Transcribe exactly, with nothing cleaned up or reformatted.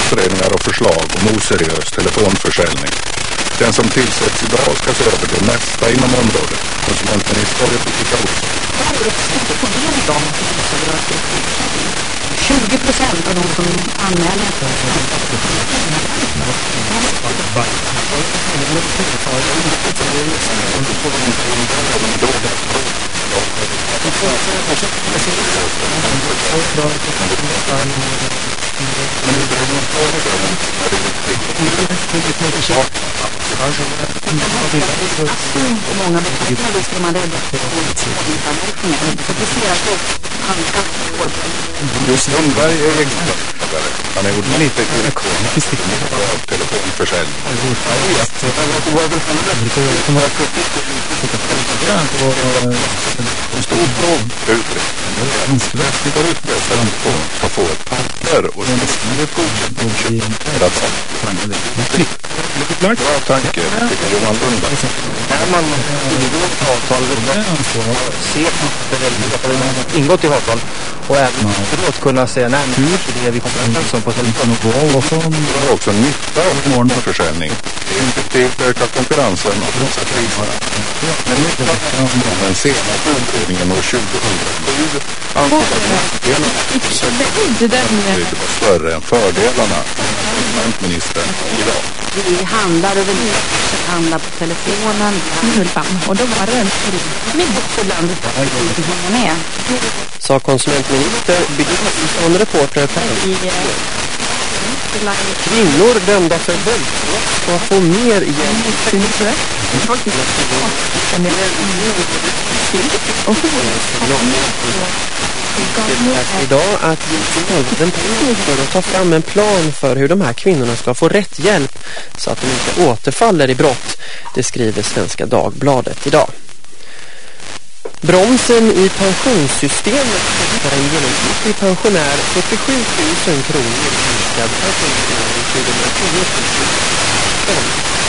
utredningar och förslag om oseriös telefonförsäljning. Den som tillsätts idag ska se över det mesta inom området. Konsumentminister Rebecka Olsson. tjugo procent av de som anmäler många människor ska man rädda Just Lundberg är egenskapare. Han är ordentligt direktiv av telefonförsäljning. En stor provutredning. Vi har utläst att de ska få ett papper och sen skriver ett godkänt. Ja, tanke. Johan Lundberg. När man avtal ser ingått i avtal och även att kunna säga nej, men det är vi kommer som på telefon och så har också nytta av morgonförsäljning. Effektivt ökar konkurrensen och bromsar priserna. Men nytta av den senaste utredningen år tjugohundrasju ansåg att det var större än fördelarna. Konsumentministern idag. Vi handlar över handlar på telefonen och då var det en med ibland hur man är. Sa konsumentminister Birgitta som reporter på kvinnor dömda för våldtäkt ska få mer hjälp. Det är idag att den för att ta fram en plan för hur de här kvinnorna ska få rätt hjälp så att de inte återfaller i brott. Det skriver Svenska Dagbladet idag. Bromsen i pensionssystemet kostar en genomsnittlig pensionär fyrtiosju tusen kronor minskad pensionär i tjugohundratio.